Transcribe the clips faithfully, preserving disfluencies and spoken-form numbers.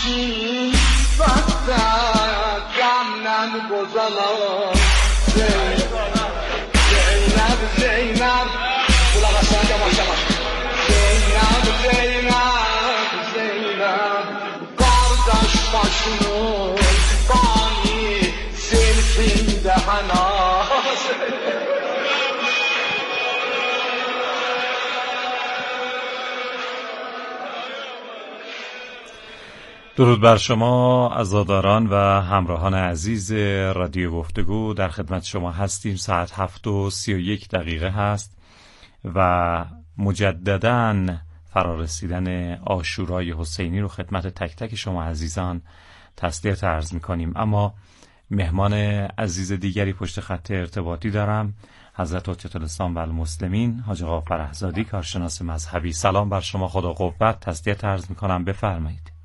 همچین وقتت غم نمیگذارم زینب زینب بولا قشنگ یواش یواش زینب زینب زینب قردش باشونو قانی زلفین دهناش. درود بر شما عزاداران و همراهان عزیز رادیو گفتگو. در خدمت شما هستیم. ساعت هفت و سی و یک دقیقه هست و مجدداً فرارسیدن عاشورای حسینی رو خدمت تک تک شما عزیزان تسلیت عرض می‌کنیم. اما مهمان عزیز دیگری پشت خط ارتباطی دارم، حضرت حجت الاسلام و المسلمین حاج آقا فرهزادی، کارشناس مذهبی. سلام بر شما، خدا قوت. تسلیت عرض می‌کنم، بفرمایید.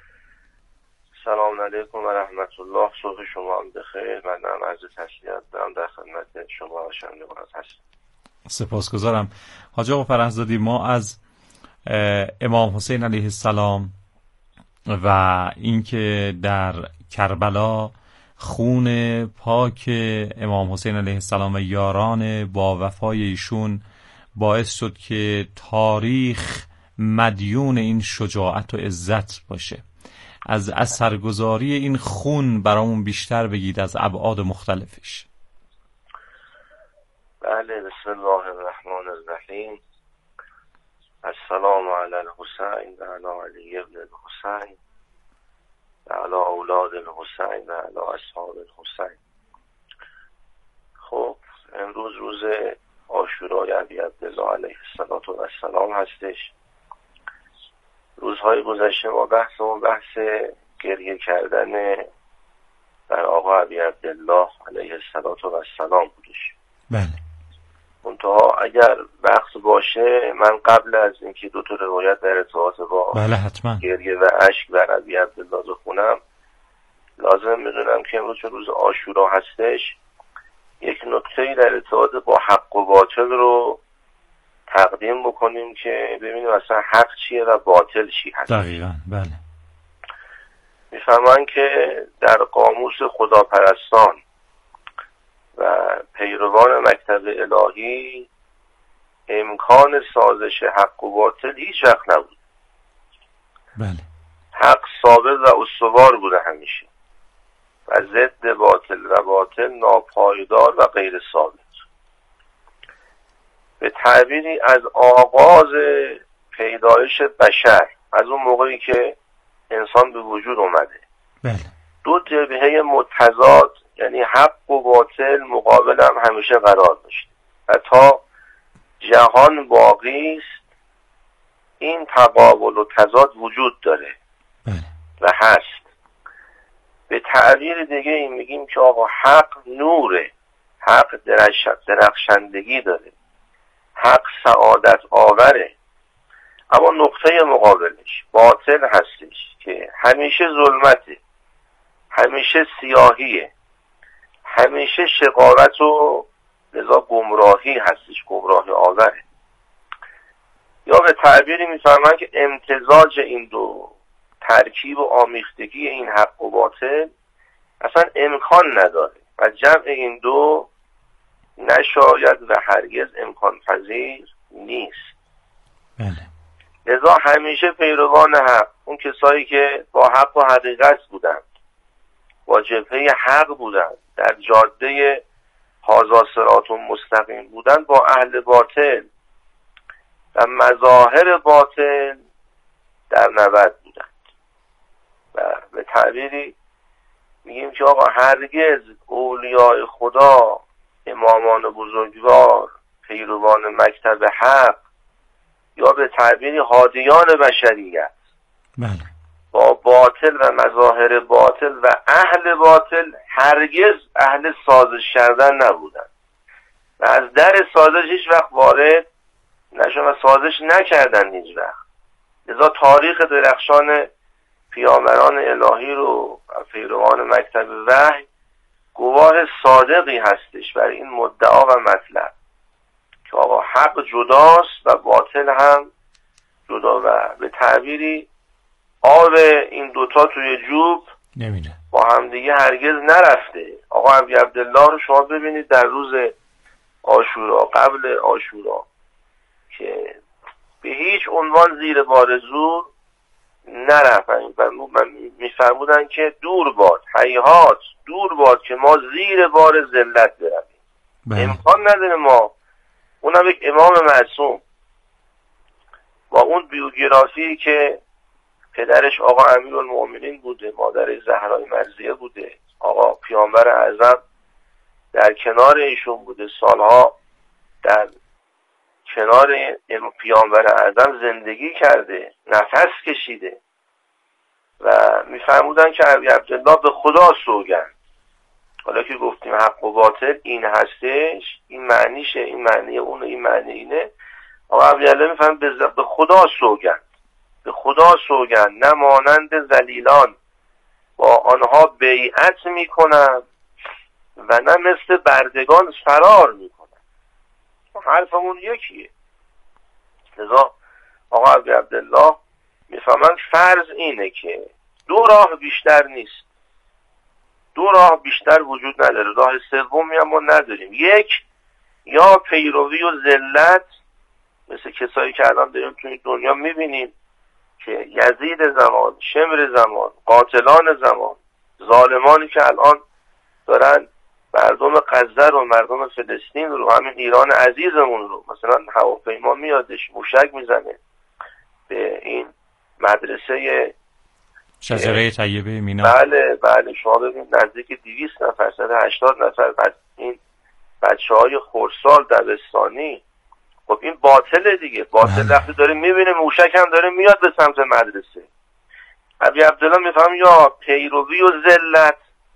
سلام علیکم و رحمت الله. صبح شما هم بخیر. من هم عرض تسلیت دارم در خدمت شما و شنوندگان هستم. سپاسگزارم. حاج آقا فرهزادی، ما از امام حسین علیه السلام و اینکه در کربلا خون پاک امام حسین علیه السلام و یاران با وفای ایشون باعث شد که تاریخ مدیون این شجاعت و عزت باشه. از اثرگذاری این خون برامون بیشتر بگید، از ابعاد مختلفش. بله، بسم الله الرحمن الرحیم. السلام علی الحسین و علی علی ابن الحسین و علی اولاد الحسین و علی اصحاب الحسین. خب امروز روز عاشورای ابی عبدالله علیه السلام هستش. روزهای گذشته ما بحثمون بحث گریه کردن در آقا ابی عبدالله علیه السلام بودش. بله. منتها اگر وقت باشه من قبل از اینکه دو تا روایت در ارتباط با بله حتما گریه و اشک بر ابی عبدالله بخونم، لازم میدونم که امروز روز عاشورا هستش یک نکته‌ای در ارتباط با حق و باطل رو تقدیم بکنیم که ببینیم اصلا حق چیه و باطل چی هست. دقیقاً. بله. میفهمن که در قاموس خداپرستان و پیروان مکتب الهی امکان سازش حق و باطل هیچ وقت نبود. بله. حق ثابت و استوار بوده همیشه و ضد باطل و باطل ناپایدار و غیر ثابت. به تعبیری از آغاز پیدایش بشر، از اون موقعی که انسان به وجود اومده، بله، دو جبهه متضاد یعنی حق و باطل مقابل هم همیشه قرار داشته و تا جهان باقی است این تقابل و تضاد وجود داره. بله. و هست. به تعبیر دیگه این میگیم که آقا حق نوره، حق درخشندگی داره، حق سعادت آوره، اما نقطه مقابلش باطل هستش که همیشه ظلمته، همیشه سیاهیه، همیشه شقاوت و لذا گمراهی هستش، گمراهی آوره. یا به تعبیری میفهمن که امتزاج این دو، ترکیب و آمیختگی این حق و باطل اصلا امکان نداره و جمع این دو نشاید و هرگز امکان پذیر نیست. بله. لذا همیشه پیروان حق، اون کسایی که با حق و حقیقت بودند، با جبهه حق بودند، در جاده هذا صراط مستقیم بودند، با اهل باطل و مظاهر باطل در نبرد بودند. و به تعبیری میگیم که آقا هرگز اولیاء خدا، امامان بزرگوار، پیروان مکتب حق یا به تعبیری هادیان بشریت، بله، با باطل و مظاهر باطل و اهل باطل هرگز اهل سازش کردن نبودن و از در سازش هیچ وقت وارد نشدن و سازش نکردن هیچ وقت. لذا تاریخ درخشان پیامبران الهی رو و پیروان مکتب وحی گواه صادقی هستش بر این مدعا و مطلب که آقا حق جداست و باطل هم جدا و به تعبیری آب این دوتا توی جوب نمیره، با همدیگه هرگز نرفته. آقا ابی عبدالله رو شما ببینید در روز عاشورا، قبل عاشورا، که به هیچ عنوان زیر بار زور نرفتن و میفرمودن که دور باد، هیهات دور باد که ما زیر بار ذلت برویم. امکان نداره ما، اونم یک امام معصوم با اون بیوگرافی که پدرش آقا امیرالمؤمنین بوده، مادرش زهرای مرضیه بوده، آقا پیامبر اعظم در کنار ایشون بوده، سالها در کنار پیامبر اعظم زندگی کرده، نفس کشیده و میفرمودن که ابی عبدالله به خدا سوگند. حالا که گفتیم حق و باطل این هستش، این معنیشه، این معنی اونه، این معنی اینه، آقا ابی عبدالله میفرمود به خدا سوگند، به خدا سوگند نه مانند ذلیلان با آنها بیعت میکنن و نه مثل بردگان فرار میکنن. حرفمون یکیه. لذا آقا ابی عبدالله میفهمن فرض اینه که دو راه بیشتر نیست، دو راه بیشتر وجود نداره، راه سومی هم ما نداریم. یک، یا پیروی و ذلت مثل کسایی که الان داریم توی دنیا میبینیم که یزید زمان، شمر زمان، قاتلان زمان، ظالمانی که الان دارن مردم غزه رو، مردم فلسطین رو، همین ایران عزیزمون رو، مثلا هواپیما میادش موشک میزنه به این مدرسه شجره طیبه مینا. بله بله شما ببینید نزدیک دویست نفر، صد و هشتاد نفر بعد این بچه های خردسال دبستانی. خب این باطله دیگه، باطل وقتی داره میبینه موشک هم داره میاد به سمت مدرسه. ابی عبدالله میفهم یا پیروی و ذلت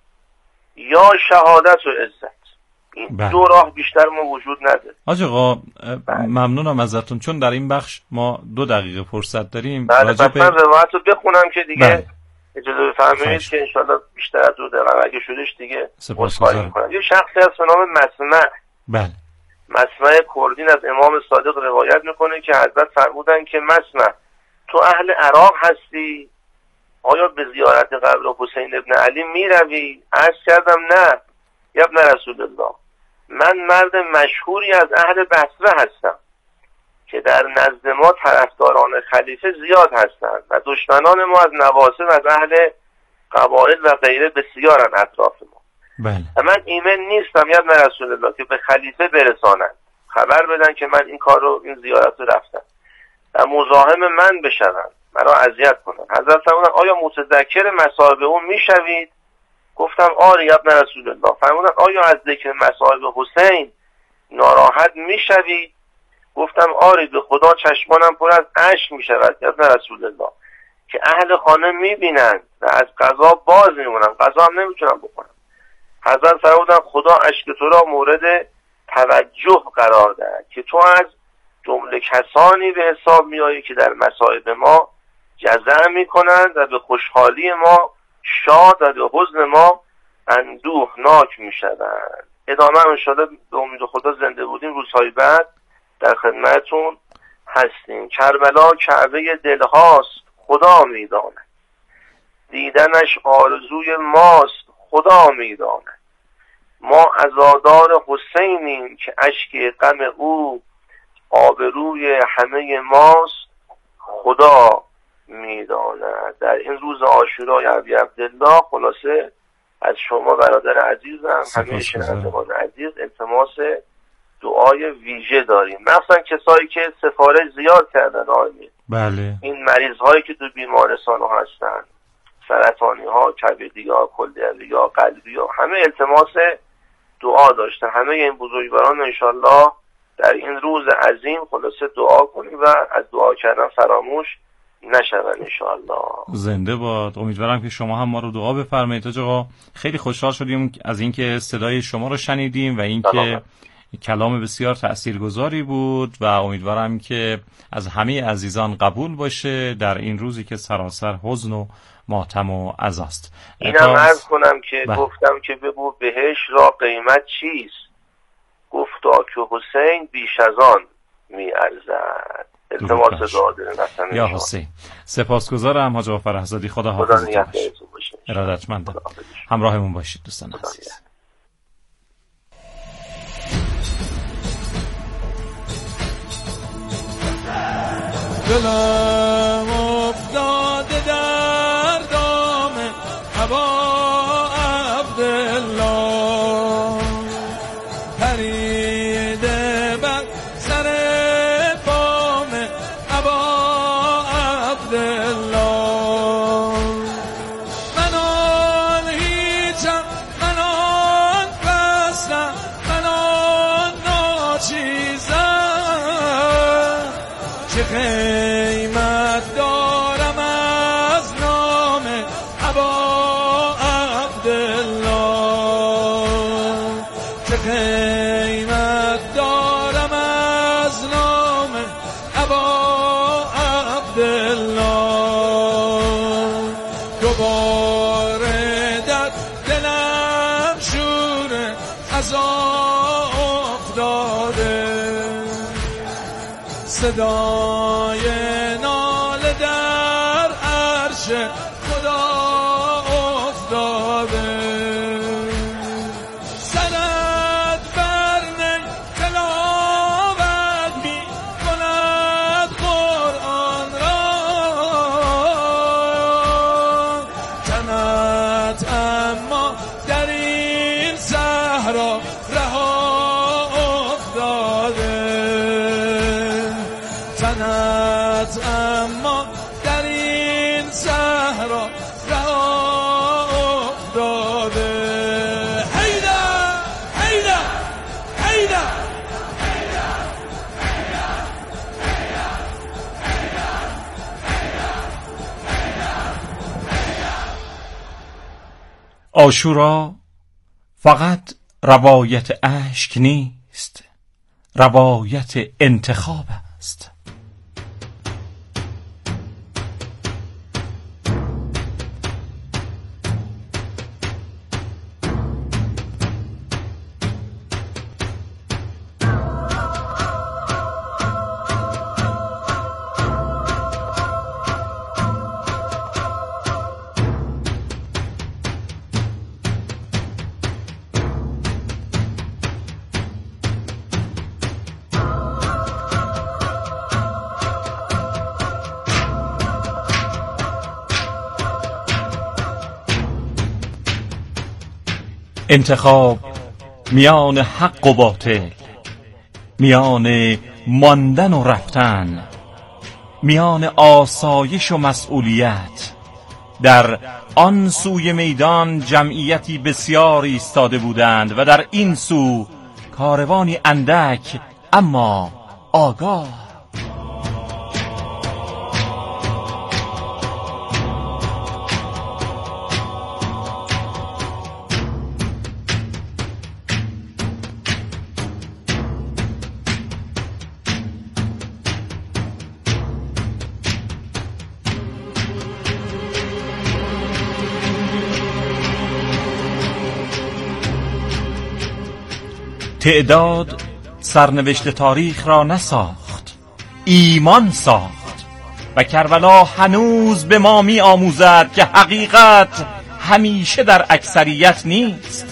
یا شهادت و عزت، این بله. دو راه بیشتر ما وجود نداره. حاج آقا ممنونم ازتون، چون در این بخش ما دو دقیقه فرصت داریم. بله بس من روایت رو بخونم که دیگه بله. اجازه بفرمایید که انشالله بیشتر از دو دقیقه اگه شدش دیگه سپاسگزارم. یه شخصی هست به نام مسمع، بله، مسمع کردین از امام صادق روایت میکنه که حضرت فرمودن که مسمع تو اهل عراق هستی؟ آیا به زیارت قبر حسین ابن علی میروی؟ عرض کردم نه یا ابن رسول الله، من مرد مشهوری از اهل بصره هستم که در نزد ما طرفداران خلیفه زیاد هستند و دشمنان ما از نواصب از اهل قبایل و غیره بسیارن اطراف ما. بله. و من ایمن نیستم یا ابن رسول الله که به خلیفه برسانند، خبر بدن که من این کار رو، این زیارت رو رفتم و مزاحم من بشوند، مرا اذیت کنن. حضرت فرمودن آیا متذکر مصائب اون میشوید؟ گفتم آری ابن رسول الله. فرمودن آیا از ذکر مصائب حسین ناراحت میشوید؟ گفتم آری به خدا چشمانم پر از اشک میشود ابن رسول الله، که اهل خانه میبینند و از قضا باز میمونن، قضا هم نمیتونم بکنم. حضرت فرمودن خدا اشک تو را مورد توجه قرار دهد که تو از جمله کسانی به حساب میایی که در مصائب ما جزع میکنند و به خوشحالی ما شاد و به حزن ما اندوهناک میشوند. ادامه هم انشاءالله به امید خدا زنده بودیم روزهای بعد در خدمتون هستیم. کربلا کعبه دلهاست خدا میداند، دیدنش آرزوی ماست خدا میداند، ما عزادار حسینیم که اشک غم او آبروی همه ماست خدا میداند. در این روز عاشورای ابی عبدالله خلاصه از شما برادر عزیزم، همه شنوندگان عزیز، التماس دعای ویژه داریم، مخصوصا کسایی که سفارش زیاد کردن آمین. بله. این مریض هایی که تو بیمارستان ها هستن، سرطانی ها، کبدی ها، کلیوی ها، قلبی ها، همه التماس دعا داشتن. همه این بزرگواران انشالله در این روز عظیم خلاصه دعا کنیم و از دعا کردن فراموش نشون انشالله. زنده باد. امیدوارم که شما هم ما رو دعا بفرمایید. آقا خیلی خوشحال شدیم از اینکه صدای شما رو شنیدیم و اینکه کلام بسیار تأثیرگذاری بود و امیدوارم که از همه عزیزان قبول باشه در این روزی که سراسر حزن و ماتم و عزاست. اینم عرض کنم که بله. گفتم که بگو بهش را قیمت چیست؟ گفتا که حسین بیش از آن می ارزد. التماس دعا داریم یا حسین. سپاسگزارم حاج فرهزادی. خدا حافظتون باشه. ارادتمندم. همراهمون باشید دوستان عزیز. دلم افتاده در دام ابا عبدالله، پریده بر سر بام ابا عبدالله. من آن هیچم، من آن پستم، من آن ناچیزم، چه قیمت دارم از نام ابا عبدالله، چه قیمت دارم از نام ابا عبدالله. دوباره در دلم شور عذاب افتاده، صدای ناله در عرش خدا افتاده. سرت بر نی تلاوت می کند قرآن را، تنت اما در این صحرا رها افتاده، تنت اما در این صحرا رها افتاده. هیدا هیدا هیدا عاشورا فقط روایت اشک نیست، روایت انتخاب است. انتخاب میان حق و باطل، میان ماندن و رفتن، میان آسایش و مسئولیت. در آن سوی میدان جمعیتی بسیار ایستاده بودند و در این سو کاروانی اندک اما آگاه. تعداد سرنوشت تاریخ را نساخت، ایمان ساخت و کربلا هنوز به ما می آموزد که حقیقت همیشه در اکثریت نیست.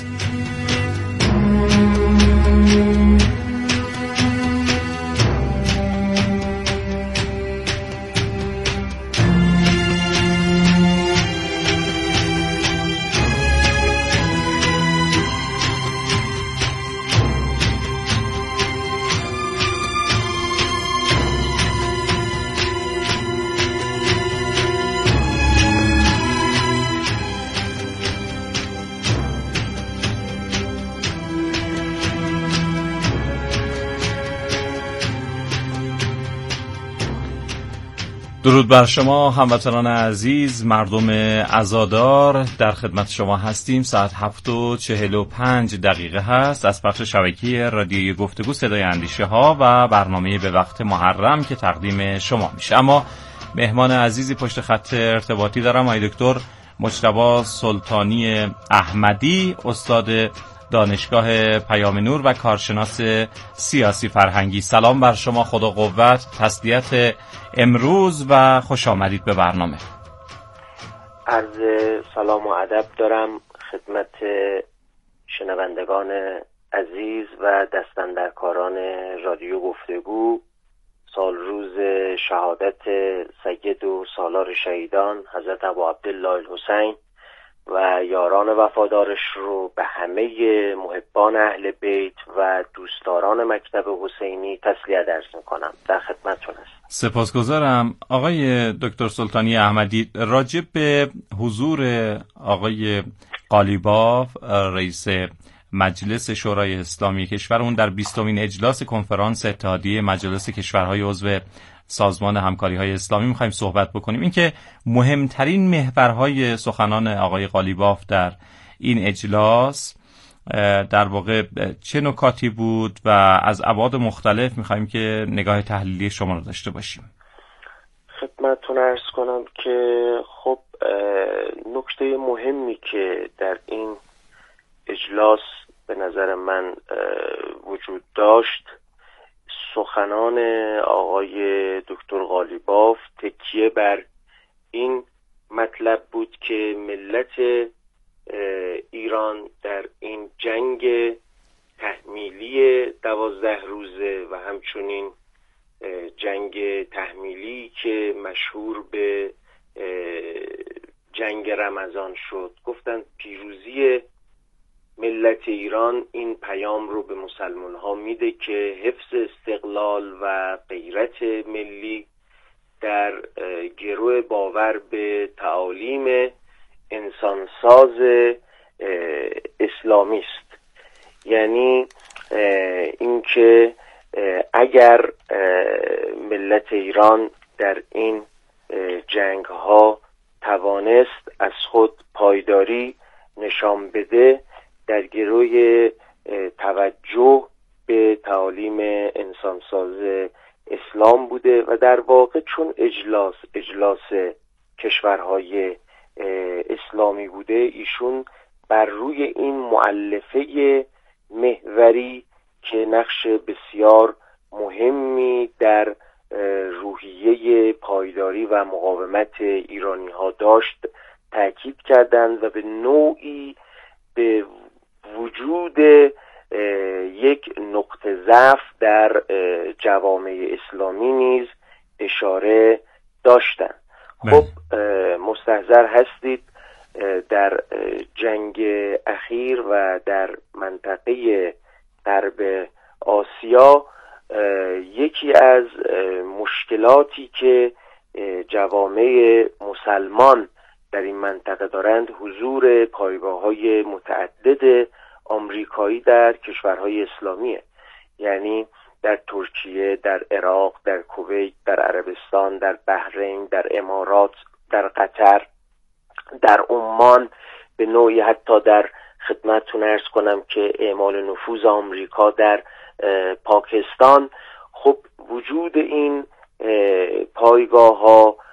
درود بر شما هموطنان عزیز، مردم عزادار، در خدمت شما هستیم. ساعت هفت و چهل و پنج دقیقه هست از پخش شبکه‌ای رادیوی گفتگو صدای اندیشه ها و برنامه به وقت محرم که تقدیم شما میشه. اما مهمان عزیزی پشت خط ارتباطی دارم، آقای دکتر مجتبی سلطانی احمدی، استاد دانشگاه پیام نور و کارشناس سیاسی فرهنگی. سلام بر شما، خدا قوت، تسلیت امروز و خوش آمدید به برنامه. عرض سلام و ادب دارم خدمت شنوندگان عزیز و دستاندرکاران رادیو گفتگو. سال روز شهادت سید و سالار شهیدان حضرت ابو عبدالله الحسین و یاران وفادارش رو به همه محبان اهل بیت و دوستداران مکتب حسینی تسلیت عرض میکنم. در خدمتتون هستم. سپاسگزارم. آقای دکتر سلطانی احمدی، راجع به حضور آقای قالیباف رئیس مجلس شورای اسلامی کشورمون در بیستمین اجلاس کنفرانس اتحادیه مجالس کشورهای عضو سازمان همکاری‌های اسلامی می‌خوایم صحبت بکنیم. اینکه مهمترین محورهای سخنان آقای قالیباف در این اجلاس در واقع چه نکاتی بود و از ابعاد مختلف می‌خوایم که نگاه تحلیلی شما رو داشته باشیم. خدمتتون عرض کنم که خب نکته مهمی که در این اجلاس به نظر من وجود داشت، سخنان آقای دکتر قالیباف تکیه بر این مطلب بود که ملت ایران در این جنگ تحمیلی دوازده روزه و همچنین جنگ تحمیلی که مشهور به جنگ رمضان شد، گفتن پیروزی ملت ایران این پیام رو به مسلمان ها میده که حفظ استقلال و غیرت ملی در گرو باور به تعالیم انسانساز اسلامی است. یعنی اینکه اگر ملت ایران در این جنگ ها توانست از خود پایداری نشان بده، در گروی توجه به تعالیم انسانساز اسلام بوده و در واقع چون اجلاس اجلاس کشورهای اسلامی بوده، ایشون بر روی این مؤلفه محوری که نقش بسیار مهمی در روحیه پایداری و مقاومت ایرانی ها داشت تاکید کردند و به نوعی به وجود یک نقطه ضعف در جوامع اسلامی نیز اشاره داشتند. خب مستحضر هستید در جنگ اخیر و در منطقه غرب آسیا یکی از مشکلاتی که جوامع مسلمان در این منطقه دارند حضور پایگاه‌های متعدد آمریکایی در کشورهای اسلامیه. یعنی در ترکیه، در عراق، در کویت، در عربستان، در بحرین، در امارات، در قطر، در عمان، به نوعی حتی در خدمتتون عرض کنم که اعمال نفوذ آمریکا در پاکستان. خب وجود این پایگاه‌ها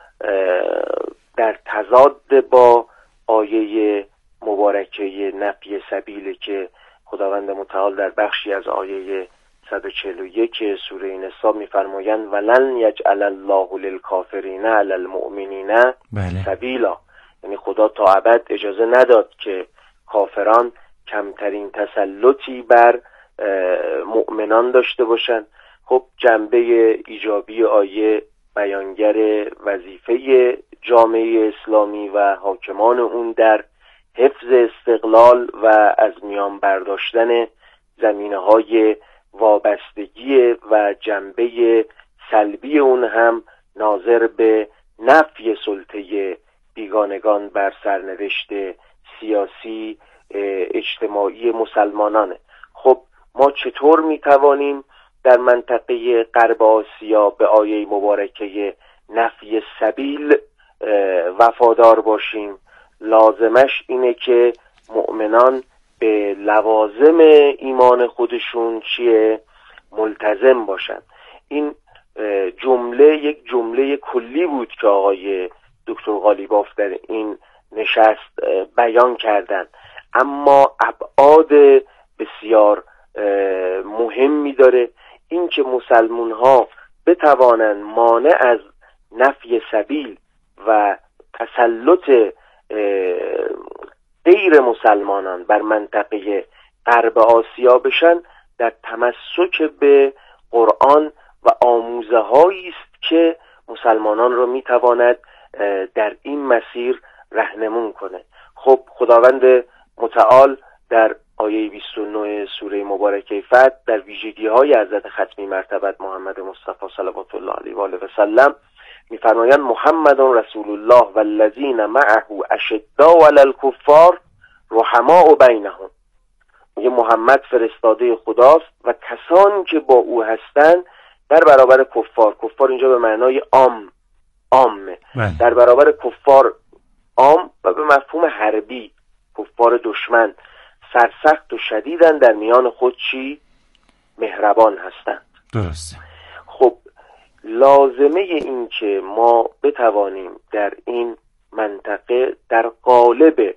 در تضاد با آیه مبارکه نفی سبیل که خداوند متعال در بخشی از آیه صد و چهل و یک سوره نساء می‌فرمایند ولن یجعل الله للکافرین علی المؤمنین سبیلا. یعنی خدا تا ابد اجازه نداد که کافران کمترین تسلطی بر مؤمنان داشته باشند. خب جنبه ایجابی آیه بیانگر وظیفه جامعه اسلامی و حاکمان اون در حفظ استقلال و از میان برداشتن زمینه‌های وابستگی و جنبه سلبی اون هم ناظر به نفی سلطه بیگانگان بر سرنوشت سیاسی اجتماعی مسلمانانه. خب ما چطور میتوانیم در منطقه غرب آسیا به آیه مبارکه نفی سبیل وفادار باشیم؟ لازمش اینه که مؤمنان به لوازم ایمان خودشون چیه؟ ملتزم باشن. این جمله یک جمله کلی بود که آقای دکتر قالیباف در این نشست بیان کردن، اما ابعاد بسیار مهمی داره. این که مسلمون ها بتوانند مانع از نفی سبیل و تسلط غیر مسلمانان بر منطقه غرب آسیا بشن، در تمسک به قرآن و آموزه هایی است که مسلمانان رو میتواند در این مسیر رهنمون کنه. خب خداوند متعال در آیه بیست و نه سوره مبارکه فتح در ویژگی های حضرت ختمی مرتبت محمد مصطفی صلوات الله علیه و آله و سلم میفرمایند محمد رسول الله والذین معه اشداء علی الکفار رحماء بینهم. میگه محمد فرستاده خداست و کسانی که با او هستند در برابر کفار، کفار اینجا به معنای عام عامه، در برابر کفار عام و به مفهوم حربی، کفار دشمن سرسخت و شدیدن، در میان خود چی؟ مهربان هستند. درسته. خب لازمه این که ما بتوانیم در این منطقه در قالب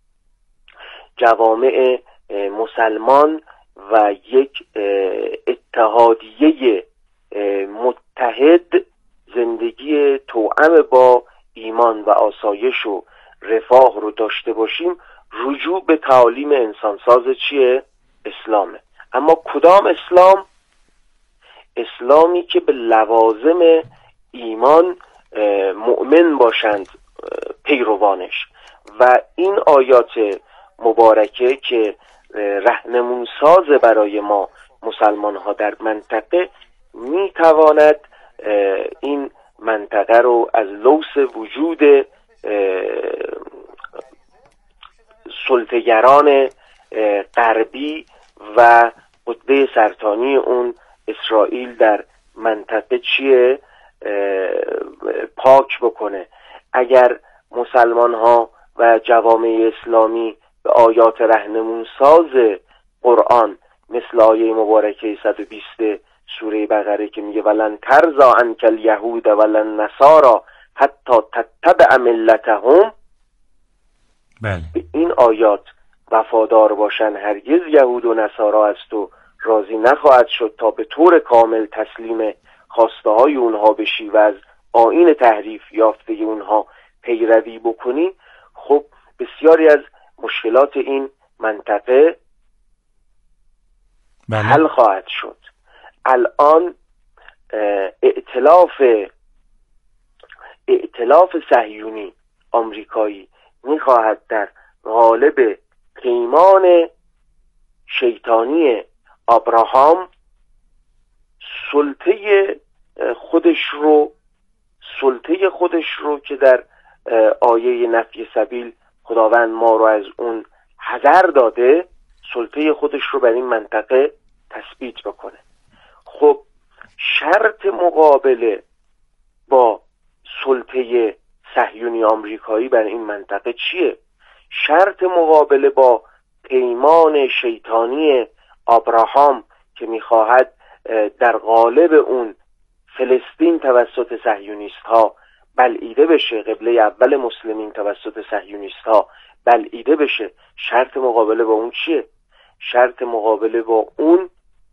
جوامع مسلمان و یک اتحادیه متحد زندگی توأم با ایمان و آسایش و رفاه رو داشته باشیم، رجوع به تعالیم انسانساز چیه؟ اسلامه. اما کدام اسلام؟ اسلامی که به لوازم ایمان مؤمن باشند پیروانش. و این آیات مبارکه که رهنمون ساز برای ما مسلمان ها در منطقه، می تواند این منطقه رو از لوث وجود سلطه‌گران غربی و قطبه سرطانی اون اسرائیل در منطقه چیه پاک بکنه. اگر مسلمان ها و جوامع اسلامی به آیات رهنمون ساز قرآن مثل آیه مبارکه صد و بیست سوره بقره که میگه ولن ترضا عنک الیهود ولن نصارا حتی تتبع ملتهم، بله، به این آیات وفادار باشن هرگز یهود و نصارا از تو راضی نخواهد شد تا به طور کامل تسلیم خواسته های اونها بشی و از آیین تحریف یافته اونها پیروی بکنی. خب بسیاری از مشکلات این منطقه بله. حل خواهد شد. الان ائتلاف ائتلاف صهیونی آمریکایی میخواهد در قالب پیمان شیطانی ابراهام سلطه خودش رو سلطه خودش رو که در آیه نفی سبیل خداوند ما رو از اون حذر داده، سلطه خودش رو بر این منطقه تثبیت بکنه. خب شرط مقابله با سلطه صهیونی آمریکایی بر این منطقه چیه؟ شرط مقابله با پیمان شیطانی ابراهام که میخواهد در قالب اون فلسطین توسط صهیونیست ها بلعیده بشه، قبله اول مسلمین توسط صهیونیست ها بلعیده بشه، شرط مقابله با اون چیه؟ شرط مقابله با اون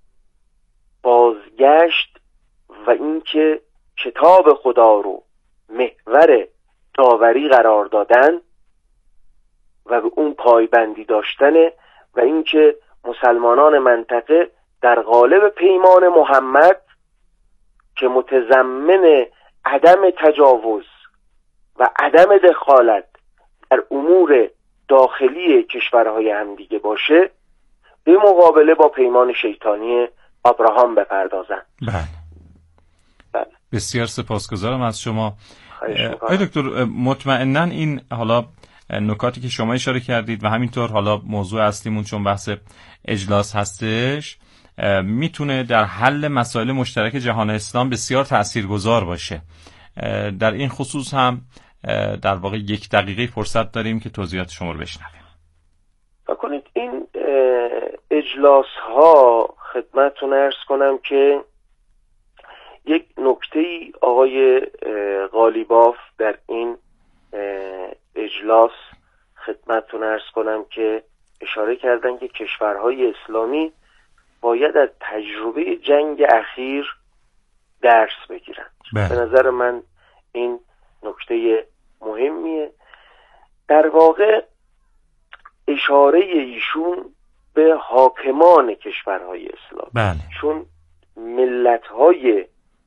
بازگشت و اینکه کتاب خدا رو محور داوری قرار دادن و به اون پایبندی داشتنه و اینکه مسلمانان منطقه در قالب پیمان محمد که متضمن عدم تجاوز و عدم دخالت در امور داخلی کشورهای همدیگه باشه، به مقابله با پیمان شیطانی ابراهام بپردازن. بله. بله. بسیار سپاسگزارم از شما. آقای دکتر، مطمئناً این حالا نکاتی که شما اشاره کردید و همینطور حالا موضوع اصلیمون چون بحث اجلاس هستش میتونه در حل مسائل مشترک جهان اسلام بسیار تاثیرگذار باشه. در این خصوص هم در واقع یک دقیقه فرصت داریم که توضیحات شما رو بشنویم. بکنید این اجلاس ها خدمتتون عرض کنم که یک نکته‌ای آقای قالیباف در این اجلاس خدمتتون عرض کنم که اشاره کردن که کشورهای اسلامی باید از تجربه جنگ اخیر درس بگیرن. بله. به نظر من این نکته مهمیه. در واقع اشاره ایشون به حاکمان کشورهای اسلامی، بله. چون ملت‌های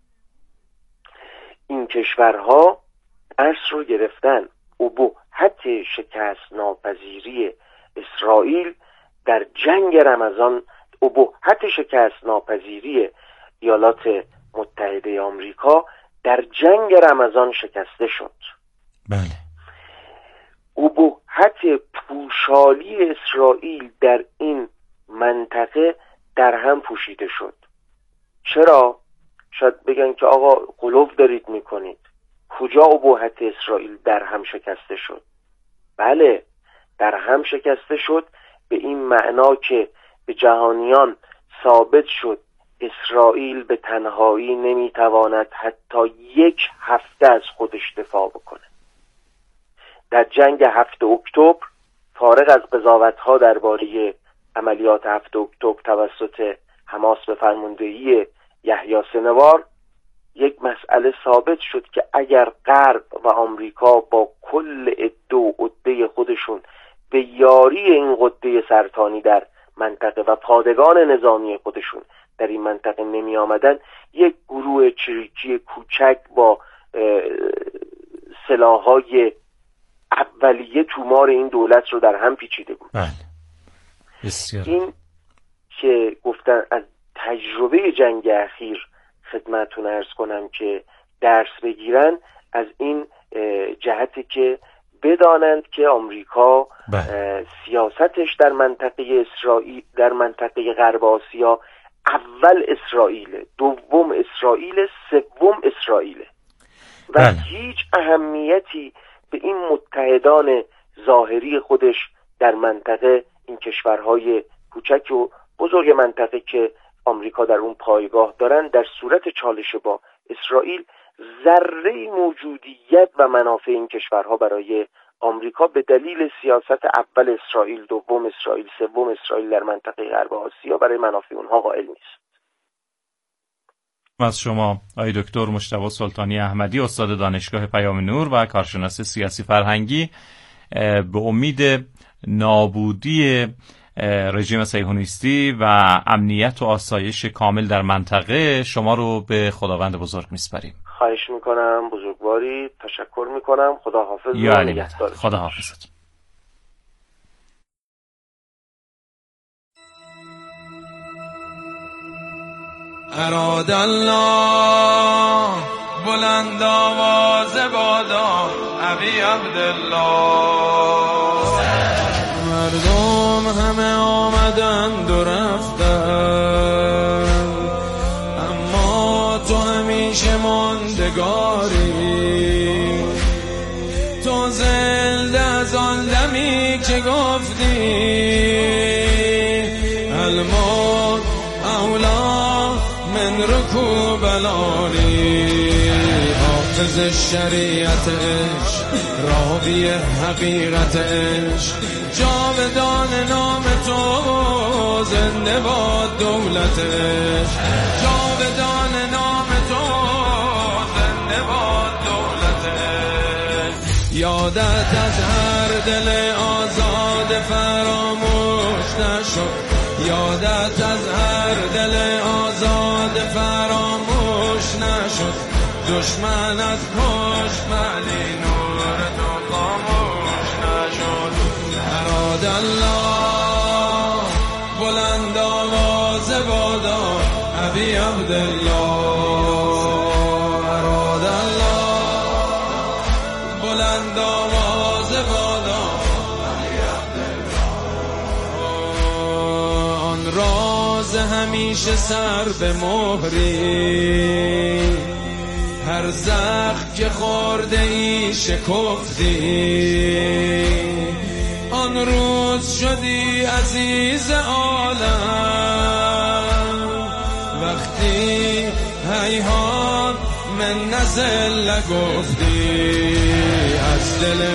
این کشورها درس رو گرفتن. ابهت شکست ناپذیری اسرائیل در جنگ رمضان، ابهت شکست ناپذیری ایالات متحده آمریکا در جنگ رمضان شکسته شد. بله. ابهت پوشالی اسرائیل در این منطقه در هم پوشیده شد. چرا؟ شاید بگن که آقا غلو دارید میکنید. کجا ابهت اسرائیل در هم شکسته شد؟ بله، در هم شکسته شد به این معنا که به جهانیان ثابت شد اسرائیل به تنهایی نمیتواند حتی یک هفته از خودش دفاع بکنه. در جنگ هفت اکتبر، فارغ از قضاوت‌ها درباره عملیات هفت اکتبر توسط حماس به فرماندهی یحیی سنوار، یک مسئله ثابت شد که اگر غرب و آمریکا با کل عده و عده خودشون به یاری این قده سرطانی در منطقه و پادگان نظامی خودشون در این منطقه نمی آمدن، یک گروه چریکی کوچک با سلاح‌های اولیه تومار این دولت رو در هم پیچیده بود. بله. بسیار. این که گفتن از تجربه جنگ اخیر خدمتتون عرض کنم که درس بگیرن از این جهتی که بدانند که آمریکا بله. سیاستش در منطقه اسرائیل، در منطقه غرب آسیا، اول اسرائیل، دوم اسرائیل، سوم اسرائیل و بله. هیچ اهمیتی به این متحدان ظاهری خودش در منطقه، این کشورهای کوچک و بزرگ منطقه که آمریکا در اون پایگاه دارن، در صورت چالش با اسرائیل ذره موجودیت و منافع این کشورها برای آمریکا به دلیل سیاست اول اسرائیل، دوم اسرائیل، سوم اسرائیل در منطقه غرب آسیا برای منافع اونها قائل نیست. از شما آقای دکتر مجتبی سلطانی احمدی، استاد دانشگاه پیام نور و کارشناس سیاسی فرهنگی، به امید نابودی رژیم صهیونیستی و امنیت و آسایش کامل در منطقه شما رو به خداوند بزرگ میسپاریم. خواهش میکنم، بزرگواری، تشکر میکنم. خدا حافظ. یا علی مدد. خدا حافظت. اراد الله بلند آواز بادا ابی عبدالله، مردم همه آمدند و رفتند اما تو همیشه ماندگاری. تو زنده از آن دمی که گفتی الموت اولا من رکوب الانی. حافظ شریعتش، راوی حقیقتش، جاودان نام تو، زنده باد دولتش. جاودان نام تو، زنده باد دولتش. یادت از هر دل آزاد فراموش نشد، یادت از هر دل آزاد فراموش نشد. دشمن از پشت ولی نور تو خاموش نشد. اراد الله بلند آواز بادا ابی عبدالله. اراد الله بلند آواز بادا ابی عبدالله. آن راز همیشه سر به مهری، هر زخم که خورده ای شکفتی. آن روز شدی عزیز عالم، وقتی هیهات من نزل گفتی از دل